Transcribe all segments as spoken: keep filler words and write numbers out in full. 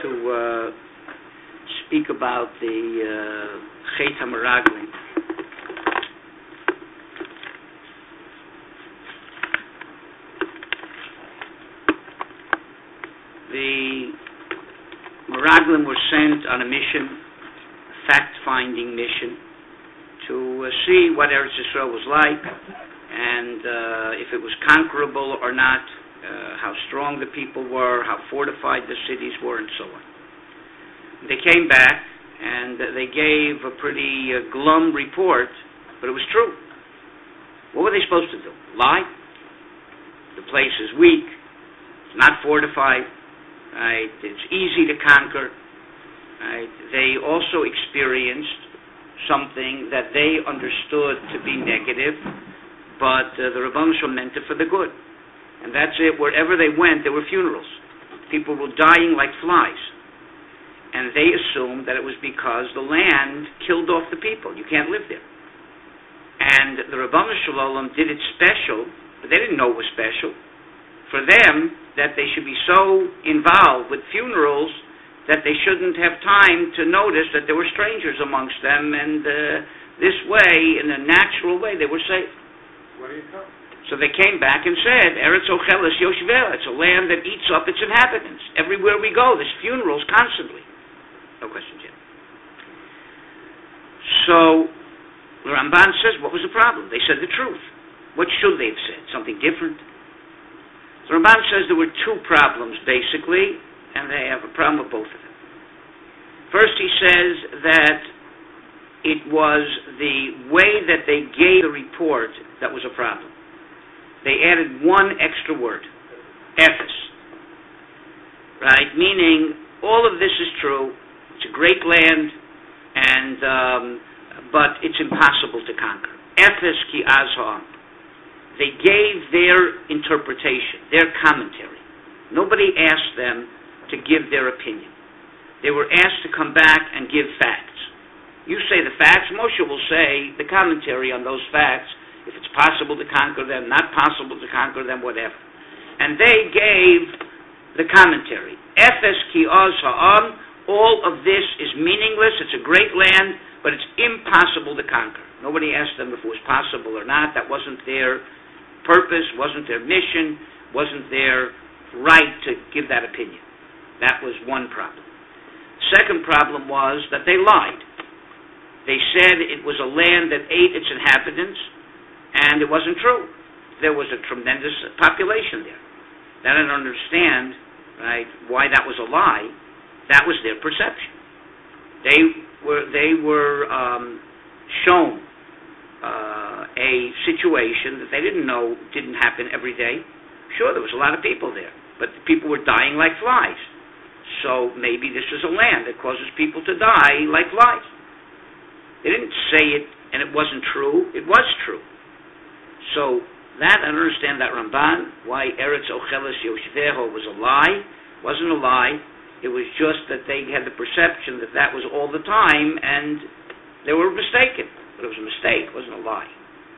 to uh, speak about the Chet HaMeraglim. The Meraglim were sent on a mission, a fact-finding mission, to uh, see what Eretz Yisrael was like, and uh, if it was conquerable or not, uh, how strong the people were, how fortified the cities were, and so on. They came back, and uh, they gave a pretty uh, glum report, but it was true. What were they supposed to do? Lie? The place is weak, it's not fortified, right? It's easy to conquer. Right? They also experienced something that they understood to be negative, but uh, the Rebbeinu Shalom meant it for the good. And that's it. Wherever they went, there were funerals. People were dying like flies. And they assumed that it was because the land killed off the people. You can't live there. And the Rebbeinu Shalom did it special, but they didn't know it was special, for them, that they should be so involved with funerals that they shouldn't have time to notice that there were strangers amongst them, and uh, this way, in a natural way, they were safe. Where do you come? So they came back and said, Eretz Ocheles Yoshveh, it's a land that eats up its inhabitants. Everywhere we go, there's funerals constantly. No question, Jim. So the Ramban says, what was the problem? They said the truth. What should they have said? Something different? The Ramban says there were two problems, basically, and they have a problem with both of them. First, he says that it was the way that they gave the report that was a problem. They added one extra word, Ephes. Right? Meaning, all of this is true, it's a great land, and um, but it's impossible to conquer. Ephes ki azhar. They gave their interpretation, their commentary. Nobody asked them to give their opinion. They were asked to come back and give facts. You say the facts, Moshe will say the commentary on those facts, if it's possible to conquer them, not possible to conquer them, whatever. And they gave the commentary. Ephes ki oz ha'am, all of this is meaningless, it's a great land, but it's impossible to conquer. Nobody asked them if it was possible or not. That wasn't their purpose, wasn't their mission, wasn't their right to give that opinion. That was one problem. Second problem was that they lied. They said it was a land that ate its inhabitants, and it wasn't true. There was a tremendous population there. They didn't understand, right, why that was a lie. That was their perception. They were they were um, shown uh, a situation that they didn't know didn't happen every day. Sure, there was a lot of people there, but the people were dying like flies. So maybe this is a land that causes people to die like flies. They didn't say it and it wasn't true. It was true. So that, I understand that Ramban, why Eretz Ocheles Yoshveho was a lie, wasn't a lie. It was just that they had the perception that that was all the time, and they were mistaken. But it was a mistake, it wasn't a lie.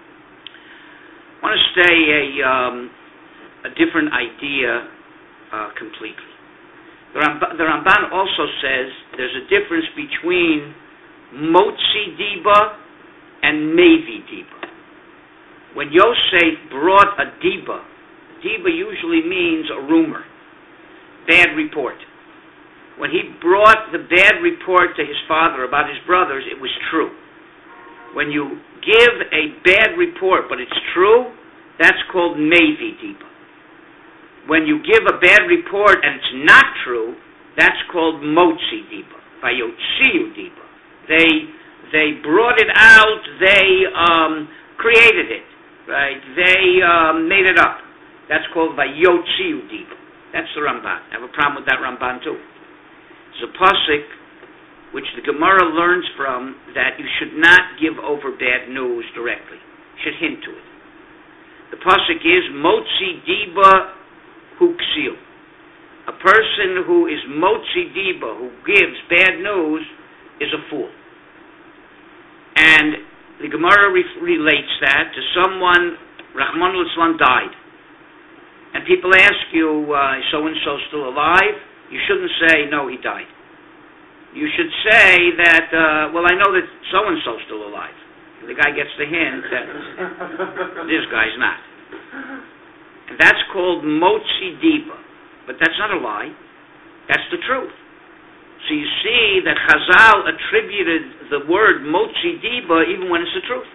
I want to say a, um, a different idea uh, completely. The Ramban, the Ramban also says there's a difference between Motzi Diba and Mevi Diba. When Yosef brought a Diba, Diba usually means a rumor, bad report. When he brought the bad report to his father about his brothers, it was true. When you give a bad report, but it's true, that's called Mevi Diba. When you give a bad report and it's not true, that's called Motzi Diba, Vayotziu Diba. They they brought it out, they um, created it, right? They um, made it up. That's called Vayotziu Diba. That's the Ramban. I have a problem with that Ramban too. It's a pasuk which the Gemara learns from that you should not give over bad news directly. You should hint to it. The pasuk is Motzi Diba Huksil. A person who is Motzi Diba, who gives bad news, is a fool. And the Gemara re- relates that to someone, Rahman al-Islam died. And people ask you, uh, is so-and-so still alive? you shouldn't say, no, he died. You should say that, uh, well, I know that so-and-so's still alive. The guy gets the hint that this guy's not. And that's called motzi diba. But that's not a lie. That's the truth. So you see that Chazal attributed the word motzi diba even when it's the truth.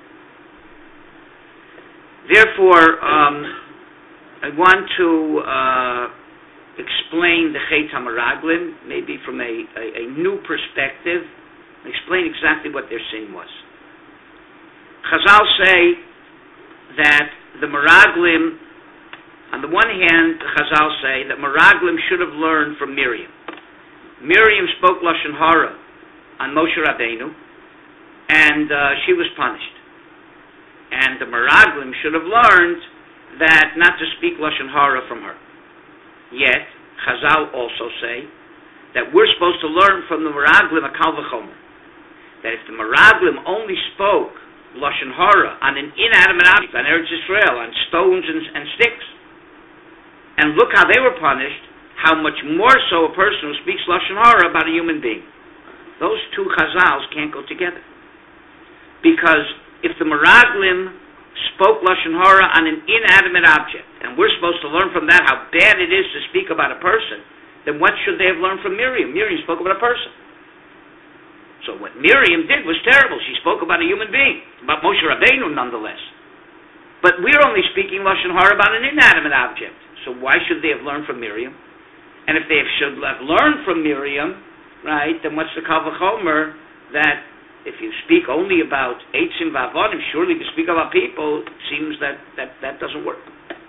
Therefore, um, I want to uh, explain the Chet HaMeraglim, maybe from a, a, a new perspective, explain exactly what their sin was. Chazal say that the Meraglim, on the one hand, Chazal say that Meraglim should have learned from Miriam. Miriam spoke Lashon Hara on Moshe Rabbeinu, and uh, she was punished. And the Meraglim should have learned that not to speak Lashon Hara from her. Yet, Chazal also say that we're supposed to learn from the Meraglim a Kal V'chomer. That if the Meraglim only spoke Lashon Hara on an inanimate object, on Eretz Yisrael, on stones and, and sticks, and look how they were punished, how much more so a person who speaks Lashon Hara about a human being. Those two Chazals can't go together. Because if the Meraglim spoke Lashon Hara on an inanimate object, and we're supposed to learn from that how bad it is to speak about a person, then what should they have learned from Miriam? Miriam spoke about a person. So what Miriam did was terrible. She spoke about a human being, about Moshe Rabbeinu nonetheless. But we're only speaking Lashon Hara about an inanimate object. So why should they have learned from Miriam? And if they should have learned from Miriam, right, then what's the Kal V'chomer that if you speak only about Eitzim V'Avonim, surely if you speak about people, it seems that that, that doesn't work.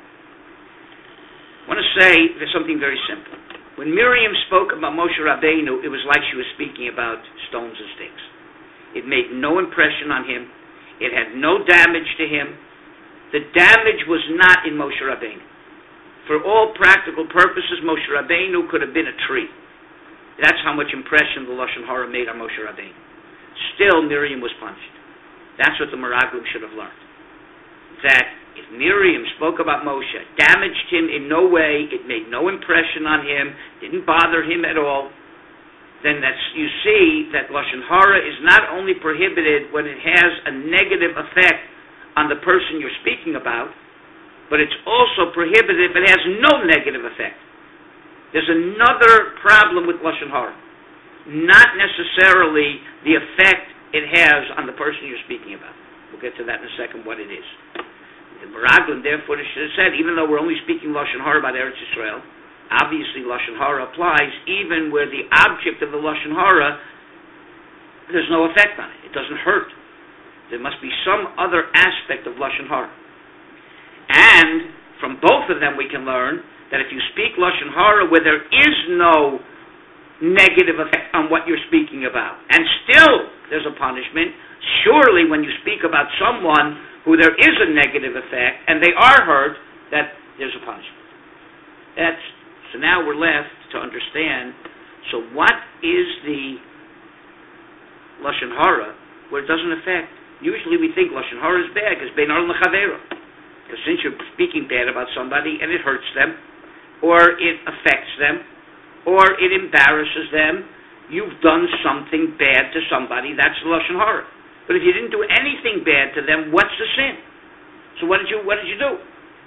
I want to say there's something very simple. When Miriam spoke about Moshe Rabbeinu, it was like she was speaking about stones and sticks. It made no impression on him. It had no damage to him. The damage was not in Moshe Rabbeinu. For all practical purposes, Moshe Rabbeinu could have been a tree. That's how much impression the Lashon Hara made on Moshe Rabbeinu. Still, Miriam was punished. That's what the Meraglim should have learned. That if Miriam spoke about Moshe, damaged him in no way, it made no impression on him, didn't bother him at all, then that's, you see that Lashon Hara is not only prohibited when it has a negative effect on the person you're speaking about, but it's also prohibited if it has no negative effect. There's another problem with Lashon Hara. Not necessarily the effect it has on the person you're speaking about. We'll get to that in a second, what it is. The Meraglim, therefore, should have said, even though we're only speaking Lashon Hara about Eretz Yisrael, obviously Lashon Hara applies even where the object of the Lashon Hara, there's no effect on it. It doesn't hurt. There must be some other aspect of Lashon Hara. And from both of them we can learn that if you speak Lashon Hara where there is no negative effect on what you're speaking about, and still there's a punishment, surely when you speak about someone who there is a negative effect and they are hurt, that there's a punishment. That's, so now we're left to understand, so what is the Lashon Hara where it doesn't affect? Usually we think Lashon Hara is bad because Bein Adam L'Chavero. Because since you're speaking bad about somebody and it hurts them, or it affects them, or it embarrasses them, you've done something bad to somebody, that's Lashon Hara. But if you didn't do anything bad to them, what's the sin? So what did you what did you do?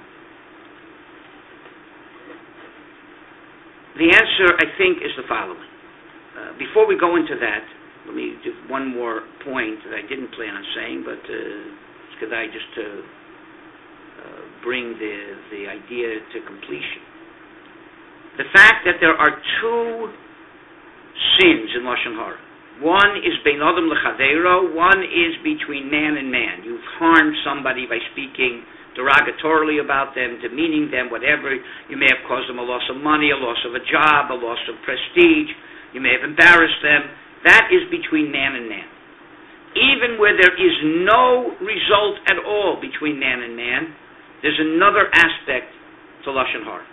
The answer, I think, is the following. Uh, before we go into that, let me do one more point that I didn't plan on saying, but uh, it's because I just to uh, uh, bring the, the idea to completion. The fact that there are two sins in Lashon Hara. One is Bein Adam L'Chaveiro, one is between man and man. You've harmed somebody by speaking derogatorily about them, demeaning them, whatever. You may have caused them a loss of money, a loss of a job, a loss of prestige. You may have embarrassed them. That is between man and man. Even where there is no result at all between man and man, there's another aspect to Lashon Hara.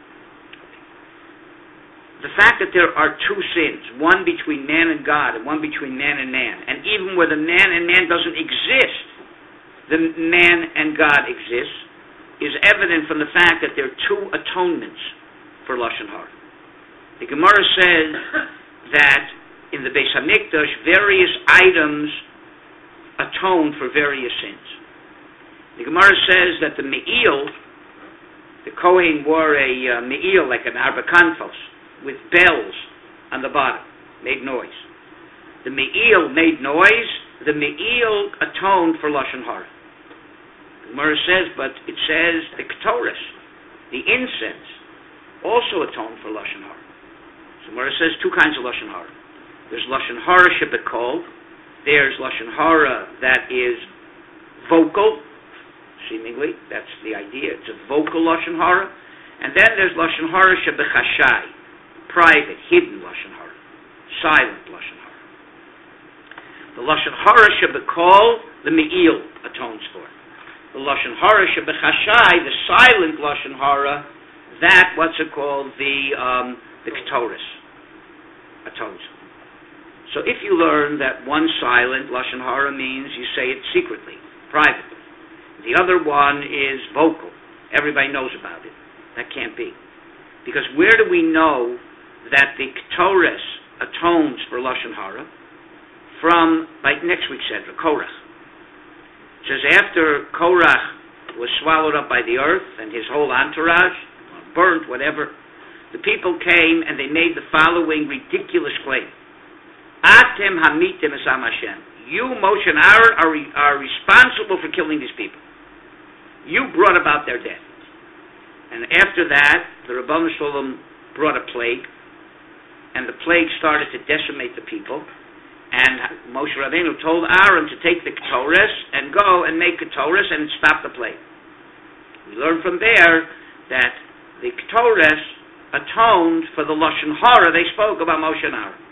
The fact that there are two sins, one between man and God and one between man and man, and even where the man and man doesn't exist, the man and God exists, is evident from the fact that there are two atonements for Lashon Hara. The Gemara says that in the Beis Hamikdash, various items atone for various sins. The Gemara says that the me'il, the Kohen wore a uh, me'il, like an arbakanfos, with bells on the bottom, made noise. The me'il made noise, the me'il atoned for Lashon Hara. The Gemara says, but it says the Ketores, the incense, also atoned for Lashon Hara. So Gemara says two kinds of Lashon Hara. There's Lashon Hara shebekol, there's Lashon Hara that is vocal, seemingly, that's the idea, it's a vocal Lashon Hara. And then there's Lashon Hara shebechashai, private, hidden Lashon Hara, silent Lashon Hara. The Lashon Hara shebekol, the me'il atones for. The Lashon Hara shebechashai, the silent Lashon Hara, that, what's it called, the um, the Ketores atones. So if you learn that one silent Lashon Hara means you say it secretly, privately. The other one is vocal. Everybody knows about it. That can't be. Because where do we know that the Ketores atones for Lashon Hara? From, like next week's Sedra, Korach. It says after Korach was swallowed up by the earth and his whole entourage, burnt, whatever, the people came and they made the following ridiculous claim. Atem hamitem esam Hashem. You, Moshe and Aaron, are, are responsible for killing these people. You brought about their death. And after that, the Rabbanu Shalom brought a plague, and the plague started to decimate the people, and Moshe Rabbeinu told Aaron to take the Ketores and go and make Ketores and stop the plague. We learn from there that the Ketores atoned for the Lashon Hara they spoke about Moshe and Aaron.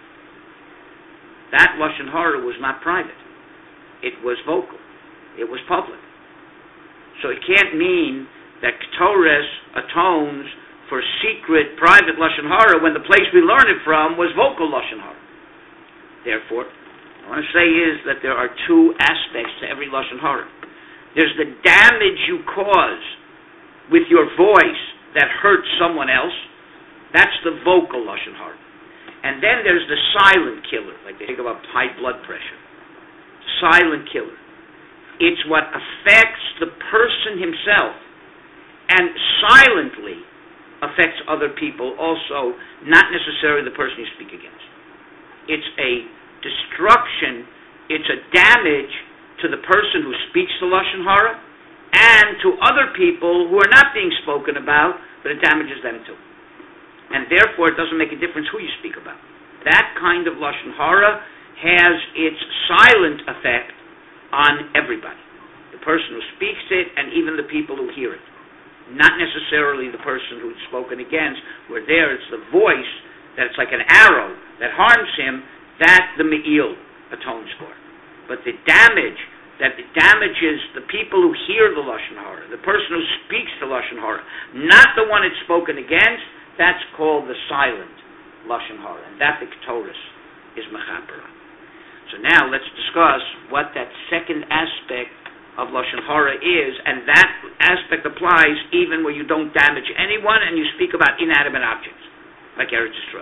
That Lashon Hara was not private. It was vocal. It was public. So it can't mean that Ketores atones for secret, private Lashon Hara when the place we learned it from was vocal Lashon Hara. Therefore, I want to say is that there are two aspects to every Lashon Hara. There's the damage you cause with your voice that hurts someone else. That's the vocal Lashon Hara. And then there's the silent killer, like they think about high blood pressure. Silent killer. It's what affects the person himself and silently affects other people also, not necessarily the person you speak against. It's a destruction, it's a damage to the person who speaks the Lashon Hara and to other people who are not being spoken about, but it damages them too. And therefore it doesn't make a difference who you speak about. That kind of Lashon Hara has its silent effect on everybody. The person who speaks it and even the people who hear it. Not necessarily the person who's spoken against, where there it's the voice, that it's like an arrow that harms him, that the Me'il atones for. But the damage, that it damages the people who hear the Lashon Hara, the person who speaks the Lashon Hara, not the one it's spoken against, that's called the silent Lashon Hara, and that the Ketores is Mechapera. So now let's discuss what that second aspect of Lashon Hara is, and that aspect applies even where you don't damage anyone and you speak about inanimate objects, like Eretz Yisrael.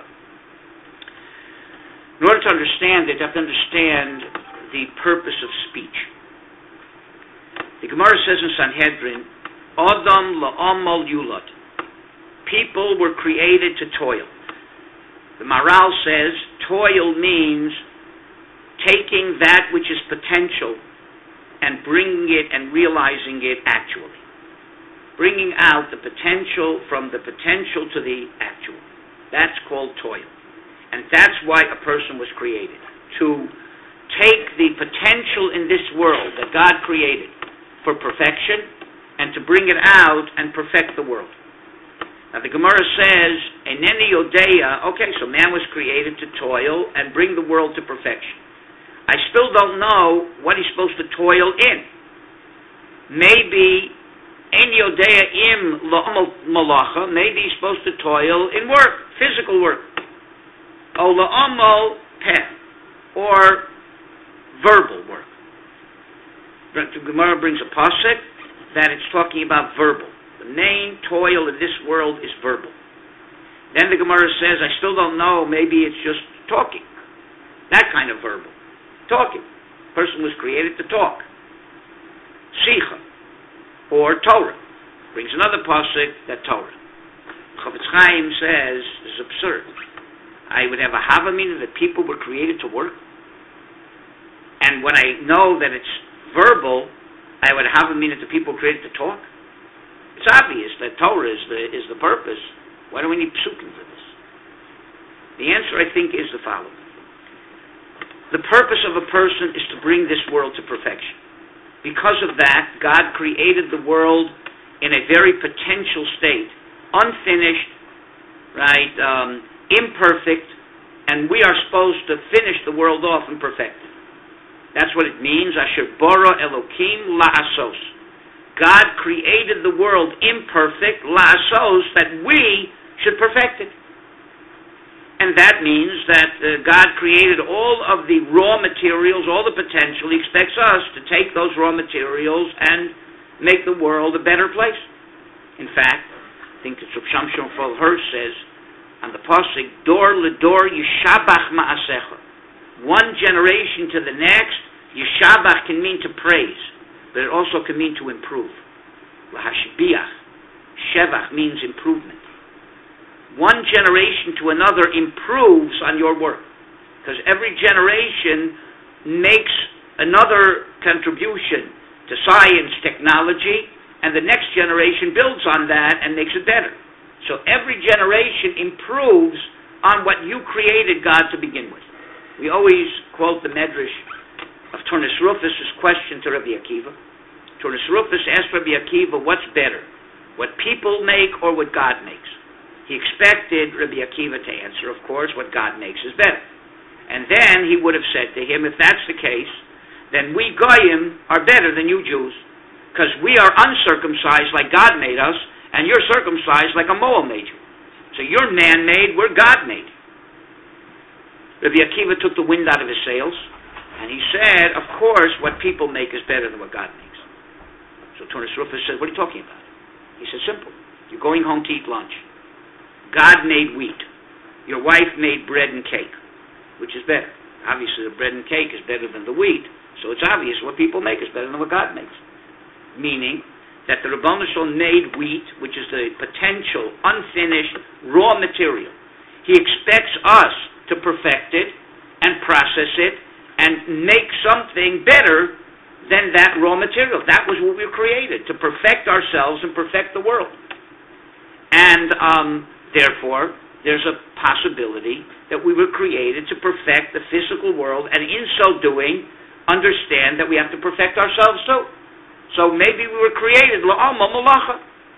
In order to understand it, you have to understand the purpose of speech. The Gemara says in Sanhedrin, Adam la'amal yulad. People were created to toil. The Maral says, toil means taking that which is potential and bringing it and realizing it actually. Bringing out the potential from the potential to the actual. That's called toil. And that's why a person was created. To take the potential in this world that God created for perfection and to bring it out and perfect the world. Now the Gemara says, Eneni Yodeya, okay, so man was created to toil and bring the world to perfection. I still don't know what he's supposed to toil in. Maybe En Yodeya im La'amal Malacha, maybe he's supposed to toil in work, physical work. O La'amal Peh, or verbal work. The Gemara brings a pasuk that it's talking about verbal. The main toil in this world is verbal. Then the Gemara says, I still don't know, maybe it's just talking. That kind of verbal. Talking. Person was created to talk. Sicha. Or Torah. Brings another pasuk, that Torah. Chofetz Chaim says, this is absurd. I would have a havamina that people were created to work. And when I know that it's verbal, I would have a meaning that people created to talk. It's obvious that Torah is the is the purpose. Why do we need psukim for this? The answer, I think, is the following. The purpose of a person is to bring this world to perfection. Because of that, God created the world in a very potential state, unfinished, right, um, imperfect, and we are supposed to finish the world off and perfect it. That's what it means, Asher bara Elokim la'asos. God created the world imperfect, la'asos, that we should perfect it. And that means that uh, God created all of the raw materials, all the potential. He expects us to take those raw materials and make the world a better place. In fact, I think it's Rav Shamshon Fol Hirsch says on the pasuk, Dor ledor yishabach ma'asecha. One generation to the next, yishabach can mean to praise, but it also can mean to improve. Lahashbiach. Shevach means improvement. One generation to another improves on your work, because every generation makes another contribution to science, technology, and the next generation builds on that and makes it better. So every generation improves on what you created God to begin with. We always quote the Medrash of Turnus Rufus' question to Rabbi Akiva. Turnus Rufus asked Rabbi Akiva, what's better, what people make or what God makes? He expected Rabbi Akiva to answer, of course, what God makes is better. And then he would have said to him, if that's the case, then we Goyim are better than you Jews, because we are uncircumcised like God made us, and you're circumcised like a Moel made you. So you're man-made, we're God-made. Rabbi Akiva took the wind out of his sails, and he said, of course, what people make is better than what God makes. So Turnus Rufus said, what are you talking about? He said, simple. You're going home to eat lunch. God made wheat. Your wife made bread and cake. Which is better? Obviously, the bread and cake is better than the wheat, so it's obvious what people make is better than what God makes. Meaning that the Rebbeinu Shalom made wheat, which is the potential, unfinished, raw material. He expects us to perfect it and process it and make something better than that raw material. That was what we were created, to perfect ourselves and perfect the world. And um, therefore, there's a possibility that we were created to perfect the physical world, and in so doing, understand that we have to perfect ourselves too. So maybe we were created la'alma malacha,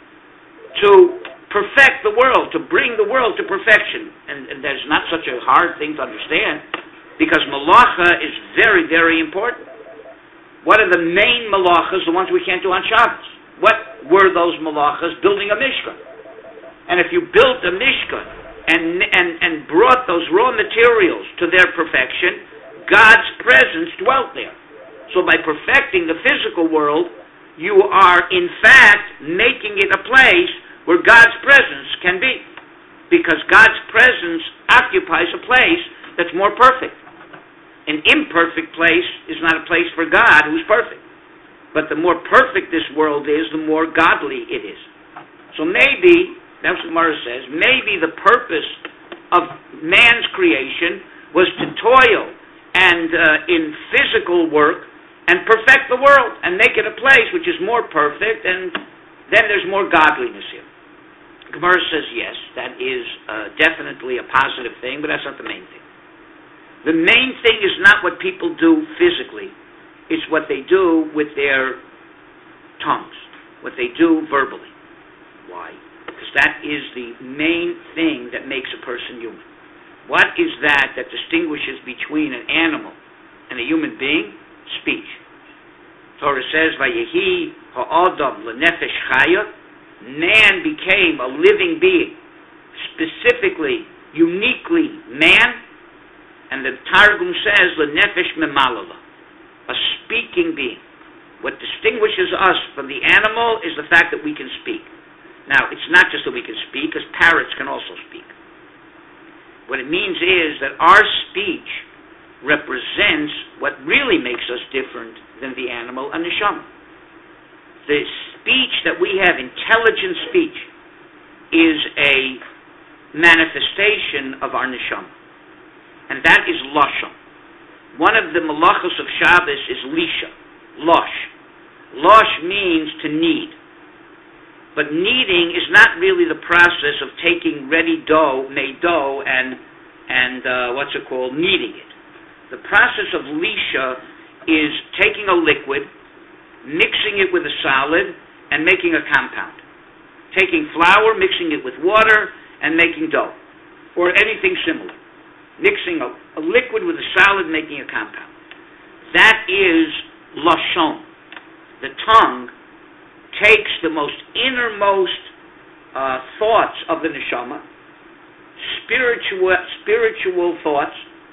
to perfect the world, to bring the world to perfection. And, and there's not such a hard thing to understand, because malacha is very, very important. What are the main malachas, the ones we can't do on Shabbos? What were those malachas? Building a mishkan. And if you built a mishkan and, and, and brought those raw materials to their perfection, God's presence dwelt there. So by perfecting the physical world, you are in fact making it a place where God's presence can be. Because God's presence occupies a place that's more perfect. An imperfect place is not a place for God who's perfect. But the more perfect this world is, the more godly it is. So maybe, that's what Gemara says, maybe the purpose of man's creation was to toil and uh, in physical work and perfect the world and make it a place which is more perfect, and then there's more godliness here. Gemara says yes, that is uh, definitely a positive thing, but that's not the main thing. The main thing is not what people do physically, it's what they do with their tongues, what they do verbally. Why? Because that is the main thing that makes a person human. What is that that distinguishes between an animal and a human being? Speech. Torah says, Vayehi ha'adam lenefesh chaya, man became a living being, specifically, uniquely man, and the Targum says, lenefesh memalala, a speaking being. What distinguishes us from the animal is the fact that we can speak. Now, it's not just that we can speak, because parrots can also speak. What it means is that our speech represents what really makes us different than the animal and neshama. The speech that we have, intelligent speech, is a manifestation of our neshama. And that is lashon. One of the malachos of Shabbos is lisha, losh. Losh means to knead. But kneading is not really the process of taking ready dough, made dough, and, and uh, what's it called, kneading it. The process of lisha is taking a liquid, mixing it with a solid, and making a compound. Taking flour, mixing it with water, and making dough, or anything similar. Mixing a, a liquid with a solid, making a compound. That is lashon. The tongue takes the most innermost uh, thoughts of the neshama, spiritual spiritual thoughts,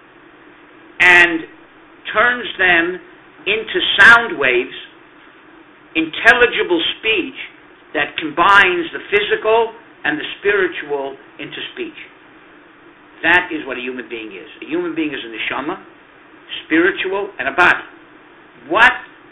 and turns them into sound waves, intelligible speech that combines the physical and the spiritual into speech. That is what a human being is. A human being is a neshama, spiritual, and a body. What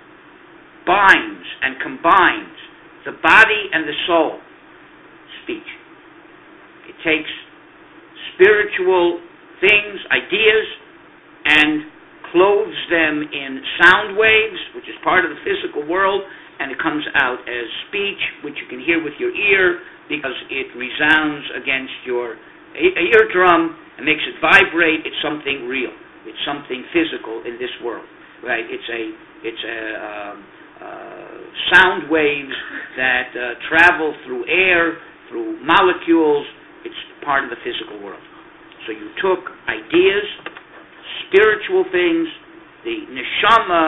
binds and combines the body and the soul? Speech. It takes spiritual things, ideas, and clothes them in sound waves, which is part of the physical world, and it comes out as speech, which you can hear with your ear because it resounds against your eardrum and makes it vibrate. It's something real. It's something physical in this world, right? It's a it's a um, uh, sound waves that uh, travel through air, through molecules. It's part of the physical world. So you took ideas, spiritual things. The neshama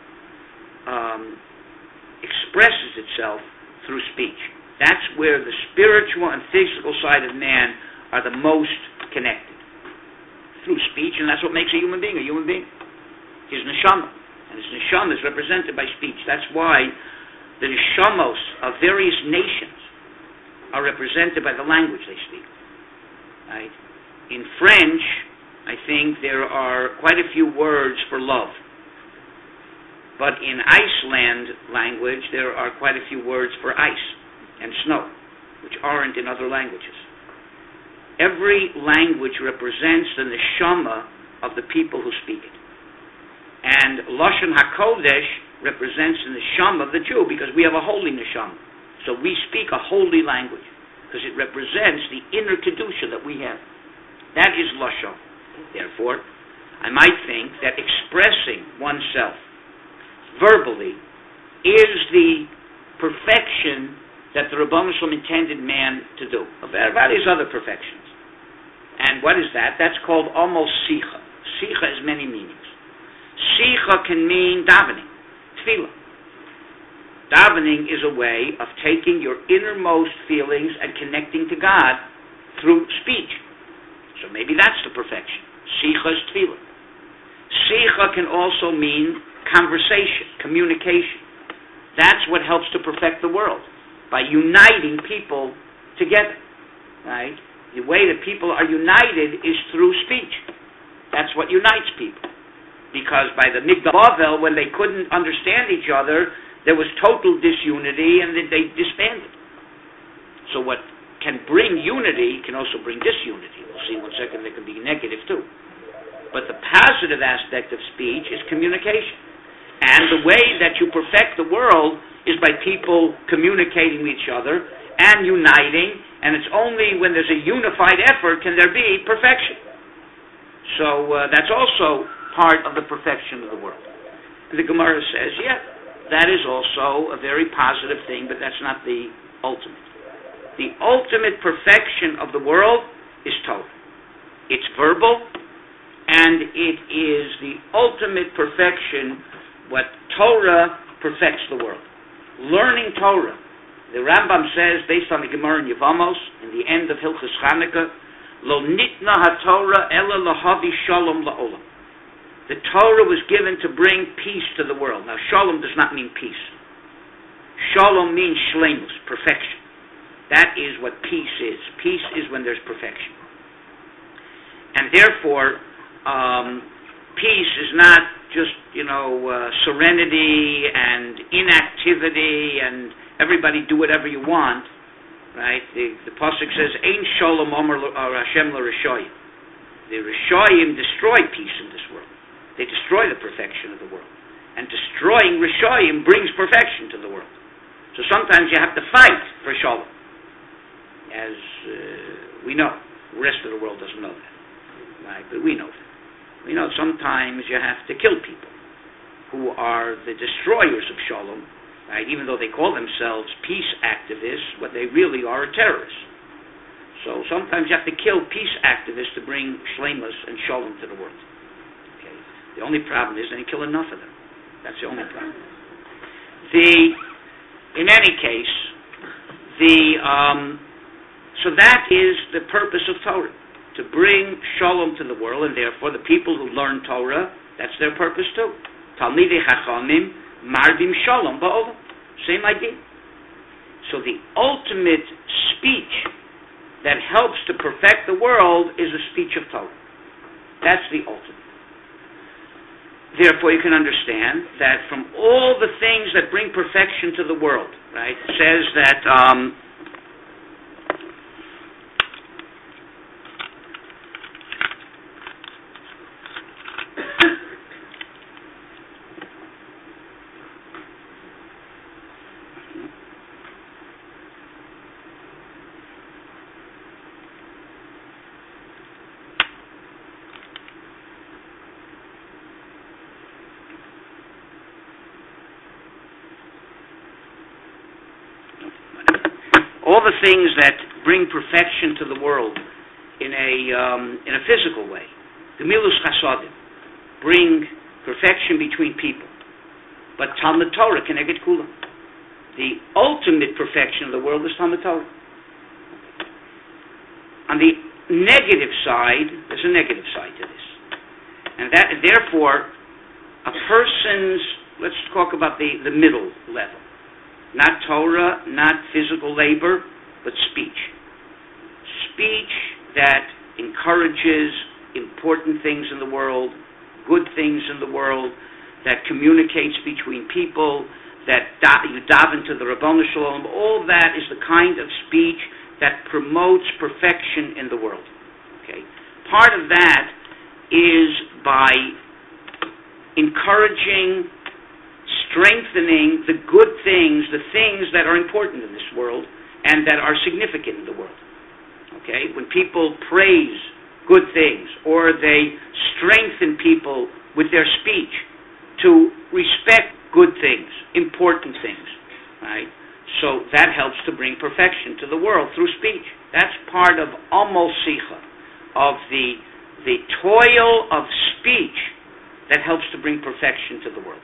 um, expresses itself through speech. That's where the spiritual and physical side of man are the most connected. Through speech, and that's what makes a human being a human being. His neshama. And his neshama is represented by speech. That's why the neshamos of various nations are represented by the language they speak. Right? In French, I think there are quite a few words for love. But in Iceland language, there are quite a few words for ice and snow, which aren't in other languages. Every language represents the neshama of the people who speak it. And Lashon HaKodesh represents the neshama of the Jew, because we have a holy neshama. So we speak a holy language, because it represents the inner kedusha that we have. That is Lashon. Therefore, I might think that expressing oneself verbally is the perfection that the Rebbeinu Shalom intended man to do. About his other perfections. And what is that? That's called almost sicha. Sicha has many meanings. Sicha can mean davening, tefillah. Davening is a way of taking your innermost feelings and connecting to God through speech. So maybe that's the perfection. Sicha is tefillah. Sicha can also mean conversation, communication. That's what helps to perfect the world, by uniting people together, right? The way that people are united is through speech. That's what unites people. Because by the Migdal Bavel, when they couldn't understand each other, there was total disunity and they disbanded. So what can bring unity can also bring disunity. We'll see in one second there can be negative too. But the positive aspect of speech is communication. And the way that you perfect the world is by people communicating with each other and uniting, and it's only when there's a unified effort can there be perfection. So uh, that's also part of the perfection of the world. And the Gemara says, yeah, that is also a very positive thing, but that's not the ultimate. The ultimate perfection of the world is Torah. It's verbal, and it is the ultimate perfection. What Torah perfects the world. Learning Torah. The Rambam says, based on the Gemara in Yevamos, in the end of Hilchos Chanukah, Lo nitna ha-Torah ela lahavi shalom la'olam. The Torah was given to bring peace to the world. Now, shalom does not mean peace. Shalom means shleimus, perfection. That is what peace is. Peace is when there's perfection. And therefore, um, peace is not just, you know, uh, serenity and inactivity and everybody do whatever you want, right? The, the pasuk says, "Ein shalom omer Hashem l'Rishoyim." The Rishoyim destroy peace in this world. They destroy the perfection of the world. And destroying Rishoyim brings perfection to the world. So sometimes you have to fight for shalom, as uh, we know. The rest of the world doesn't know that, right? But we know that. We know sometimes you have to kill people who are the destroyers of shalom, right? Even though they call themselves peace activists, what they really are are terrorists. So sometimes you have to kill peace activists to bring shlemus and shalom to the world. Okay. The only problem is they kill enough of them. That's the only problem. The, in any case, the um, so that is the purpose of Torah, to bring shalom to the world, and therefore the people who learn Torah, that's their purpose too. Talmidei Chachamim marbim shalom ba'olam. Same idea. So the ultimate speech that helps to perfect the world is a speech of Torah. That's the ultimate. Therefore, you can understand that from all the things that bring perfection to the world, right, it says that um, all the things that bring perfection to the world in a um, in a physical way. The milus chasadim bring perfection between people. But Talmud Torah keneged kulam. The ultimate perfection of the world is Talmud Torah. On the negative side, there's a negative side to this. And that, therefore, a person's, let's talk about the, the middle level. Not Torah, not physical labor, but speech. Speech that encourages important things in the world, good things in the world, that communicates between people, that da- you dive into the Rabbanu Shalom. All that is the kind of speech that promotes perfection in the world. Okay, part of that is by encouraging, strengthening the good things, the things that are important in this world and that are significant in the world. Okay? When people praise good things or they strengthen people with their speech to respect good things, important things, right? So that helps to bring perfection to the world through speech. That's part of Amol Sicha, of the, the toil of speech that helps to bring perfection to the world.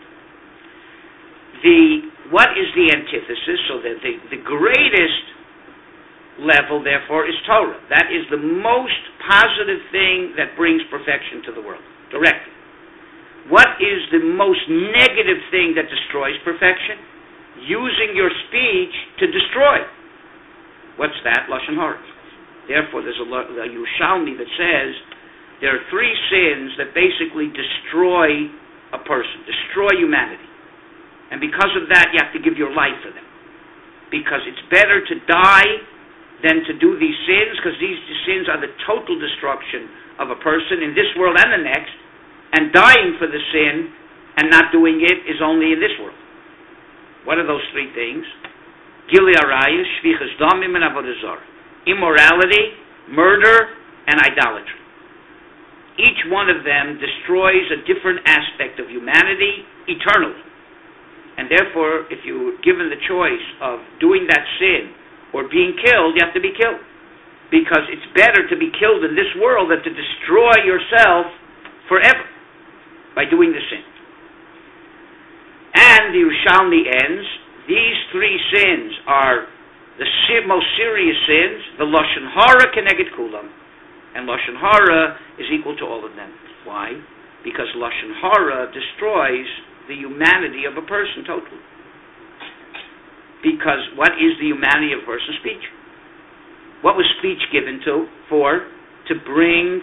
The, what is the antithesis? So that the, the greatest level, therefore, is Torah. That is the most positive thing that brings perfection to the world, directly. What is the most negative thing that destroys perfection? Using your speech to destroy. What's that? Lashon Hara. Therefore, there's a, a Yerushalmi that says there are three sins that basically destroy a person, destroy humanity. And because of that, you have to give your life for them. Because it's better to die than to do these sins, because these sins are the total destruction of a person in this world and the next, and dying for the sin and not doing it is only in this world. What are those three things? Gilui Arayos, Shvichas Damim, and Avodah Zarah. Immorality, murder, and idolatry. Each one of them destroys a different aspect of humanity eternally. And therefore, if you're given the choice of doing that sin or being killed, you have to be killed. Because it's better to be killed in this world than to destroy yourself forever by doing the sin. And the Yerushalmi ends, these three sins are the most serious sins, the Lashon Hara keneged kulam, and Lashon Hara is equal to all of them. Why? Because Lashon Hara destroys the humanity of a person totally. Because what is the humanity of a person's speech? What was speech given to? For? To bring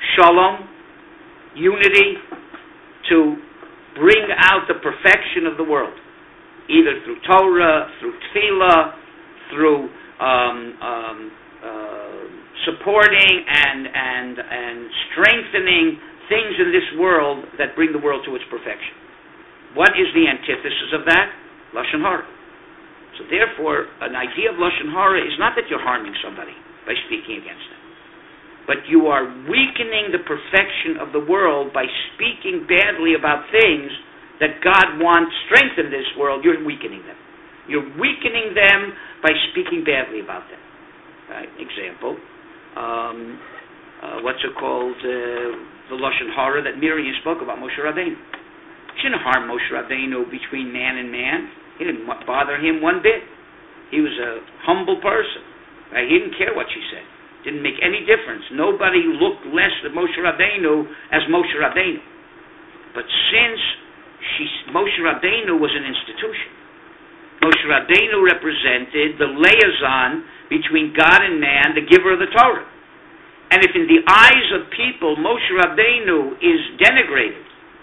shalom, unity, to bring out the perfection of the world, either through Torah, through tefillah, through um, um, uh, supporting and, and, and strengthening things in this world that bring the world to its perfection. What is the antithesis of that? Lashon Hara. So therefore, an idea of Lashon Hara is not that you're harming somebody by speaking against them, but you are weakening the perfection of the world by speaking badly about things that God wants strength in this world. You're weakening them. You're weakening them by speaking badly about them. Right? Example, um, uh, what's it called? Uh, the Lashon Hara that Miriam spoke about Moshe Rabbeinu. She didn't harm Moshe Rabbeinu between man and man. He didn't bother him one bit. He was a humble person. Right? He didn't care what she said. Didn't make any difference. Nobody looked less at Moshe Rabbeinu as Moshe Rabbeinu. But since she, Moshe Rabbeinu was an institution, Moshe Rabbeinu represented the liaison between God and man, the giver of the Torah. And if in the eyes of people Moshe Rabbeinu is denigrated,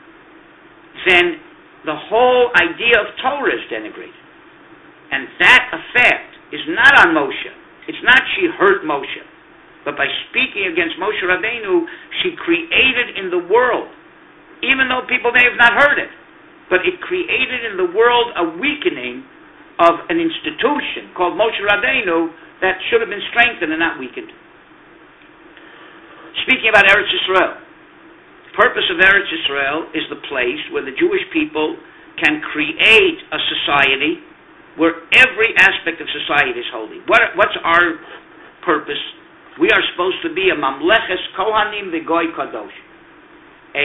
then the whole idea of Torah is denigrated. And that effect is not on Moshe. It's not she hurt Moshe. But by speaking against Moshe Rabbeinu, she created in the world, even though people may have not heard it, but it created in the world a weakening of an institution called Moshe Rabbeinu that should have been strengthened and not weakened. Speaking about Eretz Yisrael, the purpose of Eretz Yisrael is the place where the Jewish people can create a society where every aspect of society is holy. What, what's our purpose? We are supposed to be a Mamleches Kohanim V'Goy Kadosh, a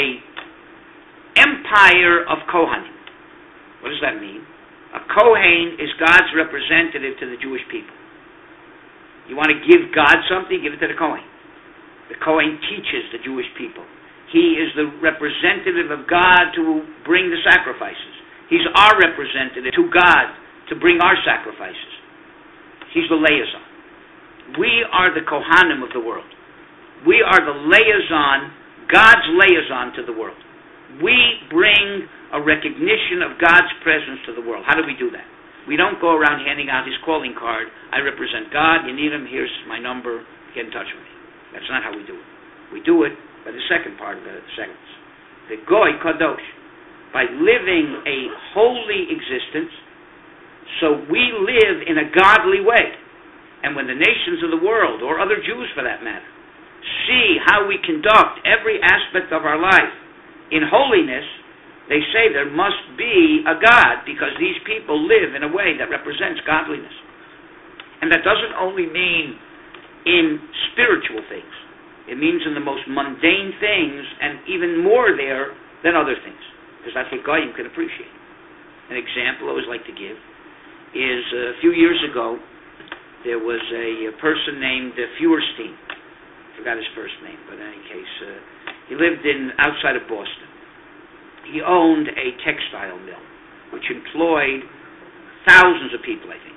empire of Kohanim. What does that mean? A Kohen is God's representative to the Jewish people. You want to give God something, give it to the Kohen. The Kohen teaches the Jewish people. He is the representative of God to bring the sacrifices. He's our representative to God to bring our sacrifices. He's the liaison. We are the Kohanim of the world. We are the liaison, God's liaison to the world. We bring a recognition of God's presence to the world. How do we do that? We don't go around handing out his calling card. I represent God. You need him. Here's my number. Get in touch with me. That's not how we do it. We do it by the second part of the sentence. The Goy Kadosh. By living a holy existence, so we live in a godly way. And when the nations of the world, or other Jews for that matter, see how we conduct every aspect of our life in holiness, they say there must be a God because these people live in a way that represents godliness. And that doesn't only mean in spiritual things. It means in the most mundane things, and even more there than other things, because that's what Goyim can appreciate. An example I always like to give is uh, a few years ago, there was a, a person named uh, Feuerstein. I forgot his first name, but in any case, uh, he lived in outside of Boston. He owned a textile mill, which employed thousands of people, I think.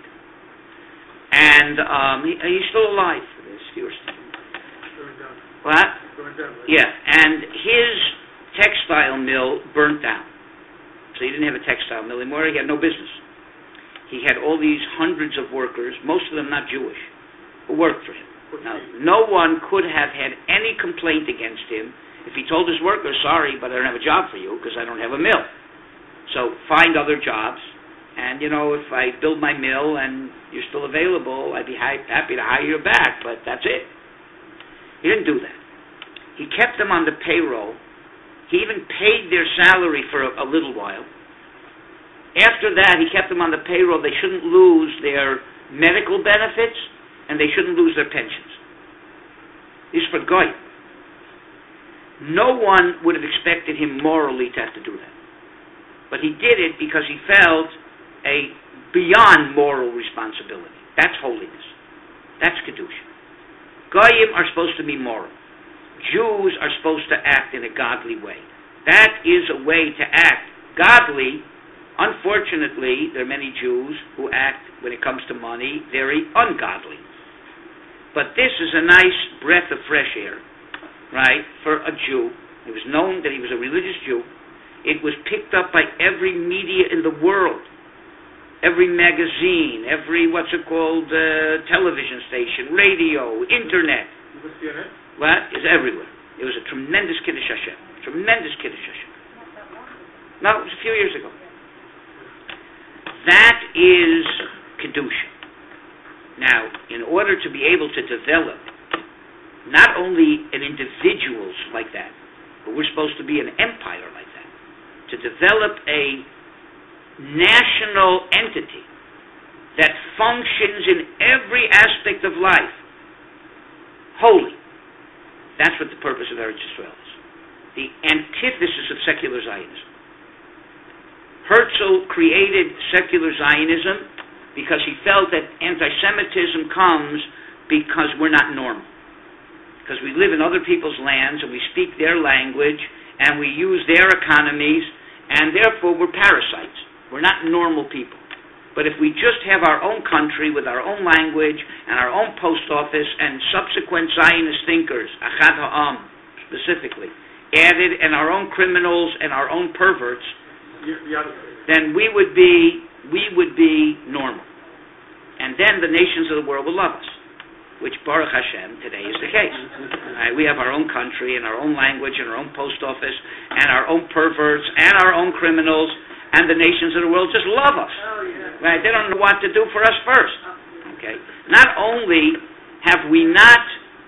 And um, he, he's still alive, this Feuerstein. What? Down, right? Yeah, and his textile mill burnt down. So he didn't have a textile mill anymore. He had no business. He had all these hundreds of workers, most of them not Jewish, who worked for him. Now, no one could have had any complaint against him if he told his workers, sorry, but I don't have a job for you because I don't have a mill. So find other jobs, and, you know, if I build my mill and you're still available, I'd be ha- happy to hire you back, but that's it. He didn't do that. He kept them on the payroll. He even paid their salary for a, a little while. After that, he kept them on the payroll. They shouldn't lose their medical benefits, and they shouldn't lose their pensions. This is for Goy. No one would have expected him morally to have to do that. But he did it because he felt a beyond moral responsibility. That's holiness. That's Kedusha. Goyim are supposed to be moral. Jews are supposed to act in a godly way. That is a way to act godly. Unfortunately, there are many Jews who act, when it comes to money, very ungodly. But this is a nice breath of fresh air right, for a Jew. It was known that he was a religious Jew. It was picked up by every media in the world, every magazine, every, what's it called, uh, television station, radio, internet. What? It's everywhere. It was a tremendous Kiddush Hashem. Tremendous Kiddush Hashem. No, it was a few years ago. That is Kedusha. Now, in order to be able to develop not only an individuals like that, but we're supposed to be an empire like that, to develop a national entity that functions in every aspect of life, holy. That's what the purpose of Eretz Yisrael is. The antithesis of secular Zionism. Herzl created secular Zionism because he felt that anti-Semitism comes because we're not normal. Because we live in other people's lands and we speak their language and we use their economies, and therefore we're parasites. We're not normal people. But if we just have our own country with our own language and our own post office and subsequent Zionist thinkers, Achad Ha'am specifically, added, and our own criminals and our own perverts, then we would be we would be normal. And then the nations of the world will love us, which Baruch Hashem today is the case. Right? We have our own country and our own language and our own post office and our own perverts and our own criminals, and the nations of the world just love us. Right? They don't know what to do for us first. Okay. Not only have we not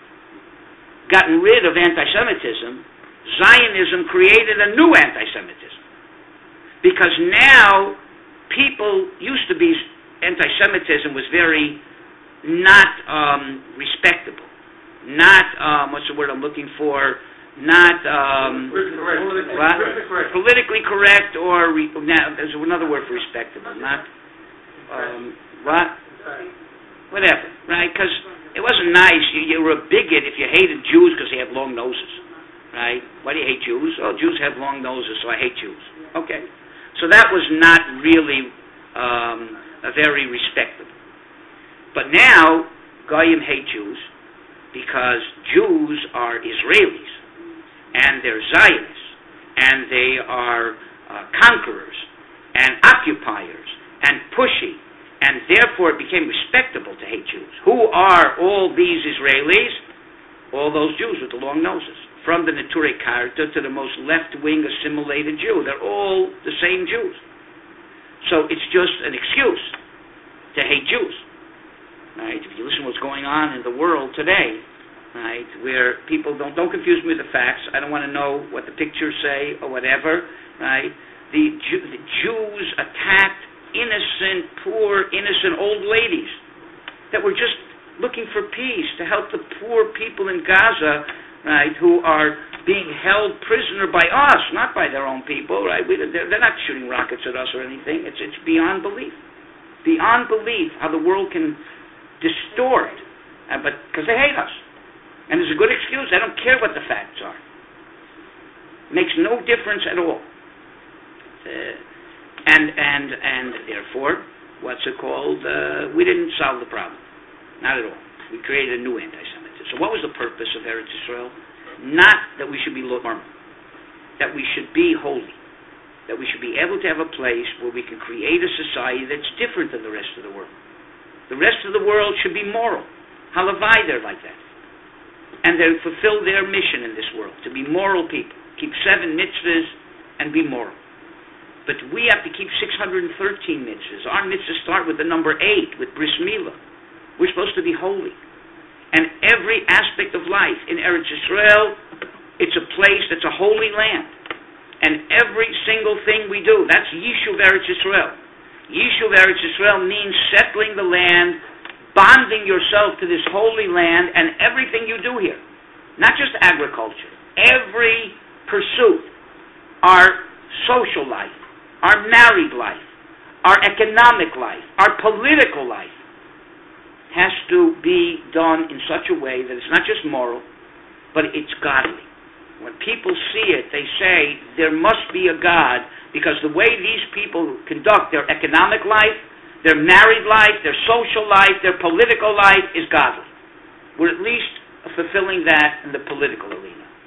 gotten rid of anti-Semitism, Zionism created a new anti-Semitism. Because now people used to be, anti-Semitism was very not um, respectable, not, um, what's the word I'm looking for, not um, politically, what? correct. politically correct, or re, now, there's another word for respectable, not um, what, whatever, right? Because it wasn't nice. You, you were a bigot if you hated Jews because they had long noses, right? Why do you hate Jews? Oh, Jews have long noses, so I hate Jews. Okay, so that was not really um, a very respectable. But now Goyim hate Jews because Jews are Israelis, and they're Zionists, and they are uh, conquerors, and occupiers, and pushy, and therefore it became respectable to hate Jews. Who are all these Israelis? All those Jews with the long noses. From the Neturei Karta to the most left-wing assimilated Jew. They're all the same Jews. So it's just an excuse to hate Jews. Right? If you listen to what's going on in the world today, right, where people don't don't confuse me with the facts. I don't want to know what the pictures say or whatever. Right? The, Jew, the Jews attacked innocent, poor, innocent old ladies that were just looking for peace to help the poor people in Gaza, right, who are being held prisoner by us, not by their own people. Right? We, they're, they're not shooting rockets at us or anything. It's it's beyond belief, beyond belief how the world can distort, uh, but because they hate us. And there's a good excuse. They don't care what the facts are. It makes no difference at all. Uh, and and and therefore, what's it called? Uh, we didn't solve the problem. Not at all. We created a new anti-Semitism. So what was the purpose of Eretz Yisrael? Not that we should be normal. That we should be holy. That we should be able to have a place where we can create a society that's different than the rest of the world. The rest of the world should be moral. Halavai, they're like that. And they fulfill their mission in this world, to be moral people. Keep seven mitzvahs and be moral. But we have to keep six hundred thirteen mitzvahs. Our mitzvahs start with the number eight, with Bris Milah. We're supposed to be holy. And every aspect of life in Eretz Yisrael, it's a place that's a holy land. And every single thing we do, that's Yishuv Eretz Yisrael. Yishuv Eretz Yisrael means settling the land, bonding yourself to this holy land, and everything you do here. Not just agriculture. Every pursuit, our social life, our married life, our economic life, our political life, has to be done in such a way that it's not just moral, but it's godly. When people see it, they say, there must be a God, because the way these people conduct their economic life, their married life, their social life, their political life is godly. We're at least fulfilling that in the political arena.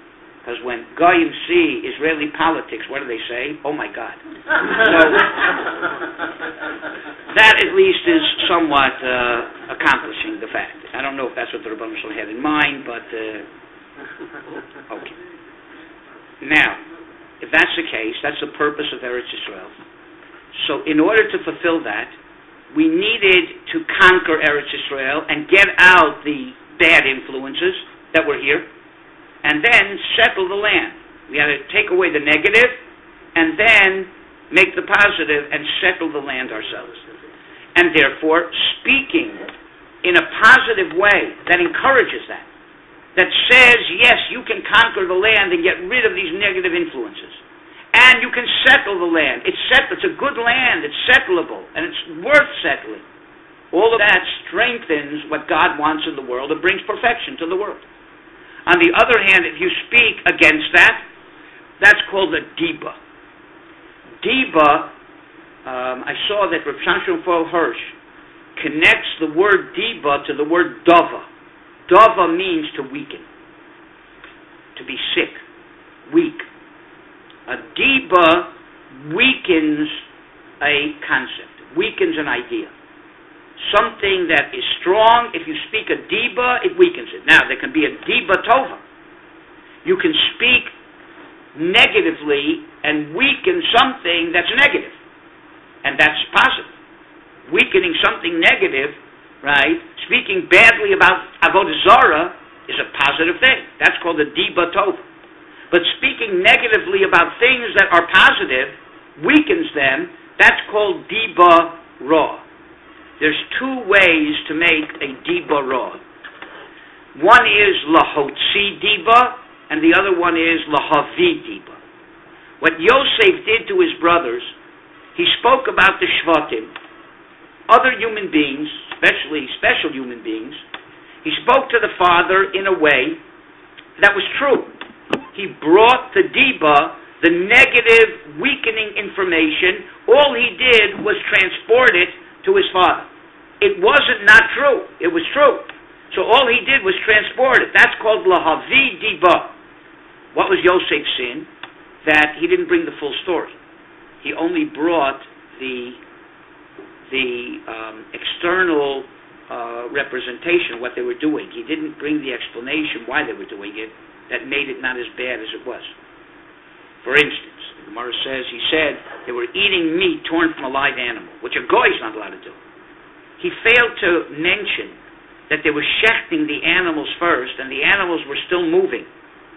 Because when Goyim see Israeli politics, what do they say? Oh my God. So, that at least is somewhat uh, accomplishing the fact. I don't know if that's what the Rebbeinu Shalom had in mind, but uh, okay. Now, if that's the case, that's the purpose of Eretz Yisrael. So in order to fulfill that, we needed to conquer Eretz Yisrael and get out the bad influences that were here, and then settle the land. We had to take away the negative, and then make the positive and settle the land ourselves. And therefore, speaking in a positive way that encourages that, that says, yes, you can conquer the land and get rid of these negative influences. And you can settle the land. It's set, it's a good land. It's settleable. And it's worth settling. All of that strengthens what God wants in the world and brings perfection to the world. On the other hand, if you speak against that, that's called a diba. Diba, um, I saw that Rav Shimshon Raphael Hirsch connects the word diba to the word dava. Dava means to weaken, to be sick, weak. A diba weakens a concept, weakens an idea. Something that is strong, if you speak a diba, it weakens it. Now, there can be a diba tova. You can speak negatively and weaken something that's negative. And that's positive. Weakening something negative, right, speaking badly about Avodah Zarah is a positive thing. That's called a diba tova. But speaking negatively about things that are positive weakens them, that's called diba ra. There's two ways to make a diba ra. One is lahotzi diba, and the other one is lahavi diba. What Yosef did to his brothers, he spoke about the Shvatim, other human beings, especially special human beings. He spoke to the father in a way that was true. He brought the diba, the negative, weakening information. All he did was transport it to his father. It wasn't not true. It was true. So all he did was transport it. That's called lahavi diba. What was Yosef's sin? That he didn't bring the full story. He only brought the the um, external uh, representation of what they were doing. He didn't bring the explanation why they were doing it that made it not as bad as it was. For instance, the Gemara says, he said they were eating meat torn from a live animal, which a goy is not allowed to do. He failed to mention that they were shechting the animals first, and the animals were still moving.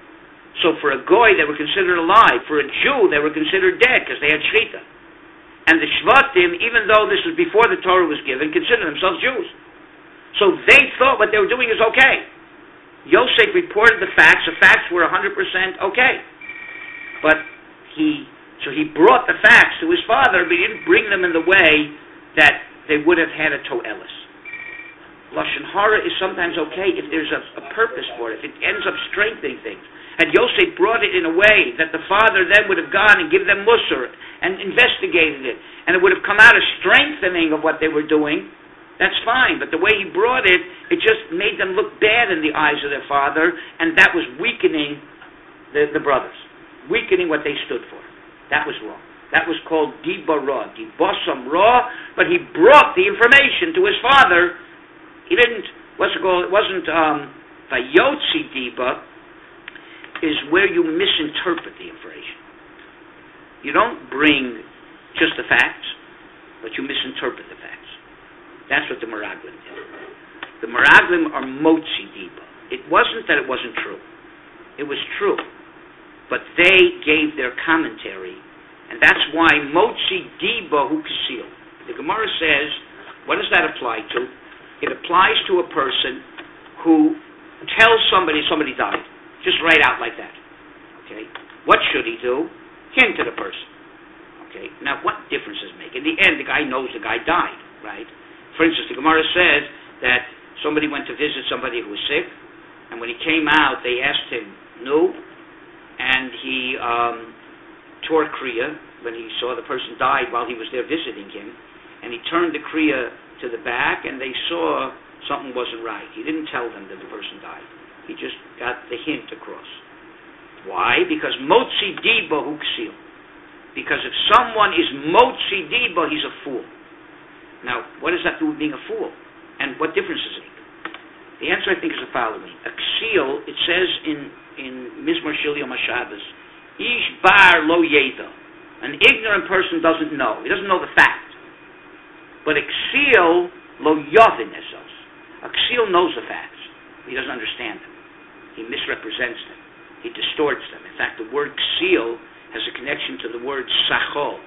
So for a goy, they were considered alive. For a Jew, they were considered dead because they had shechita. And the Shvatim, even though this was before the Torah was given, considered themselves Jews. So they thought what they were doing is okay. Yosef reported the facts. The facts were one hundred percent okay. But he, so he brought the facts to his father, but he didn't bring them in the way that they would have had a to'elis. Lashon hara is sometimes okay if there's a, a purpose for it, if it ends up strengthening things. And Yosef brought it in a way that the father then would have gone and give them musar and investigated it, and it would have come out a strengthening of what they were doing. That's fine, but the way he brought it, it just made them look bad in the eyes of their father, and that was weakening the, the brothers, weakening what they stood for. That was wrong. That was called diba ra, dibasam ra, but he brought the information to his father. He didn't, what's it called, it wasn't um, vayotzi diba, is where you misinterpret the information. You don't bring just the facts, but you misinterpret the facts. That's what the Meraglim did. The Meraglim are motzi diba. It wasn't that it wasn't true. It was true. But they gave their commentary, and that's why motzi diba hu kasil. The Gemara says, what does that apply to? It applies to a person who tells somebody somebody died. Just right out like that. Okay? What should he do? Hint to the person. Okay? Now, what difference does it make? In the end, the guy knows the guy died, right? For instance, the Gemara says that somebody went to visit somebody who was sick, and when he came out, they asked him, no, and he um, tore Kriya when he saw the person died while he was there visiting him, and he turned the Kriya to the back, and they saw something wasn't right. He didn't tell them that the person died. He just got the hint across. Why? Because motzi diba hu ksil. Because if someone is motzi diba, he's a fool. Now, what does that do with being a fool? And what difference does it make? The answer, I think, is the following. A ksil, it says in, in Mizmor Shel Yom HaShabbos, ish bar lo yeda. An ignorant person doesn't know. He doesn't know the fact. But a ksil lo yovin esos. A ksil knows the facts. He doesn't understand them. He misrepresents them. He distorts them. In fact, the word ksil has a connection to the word sachol.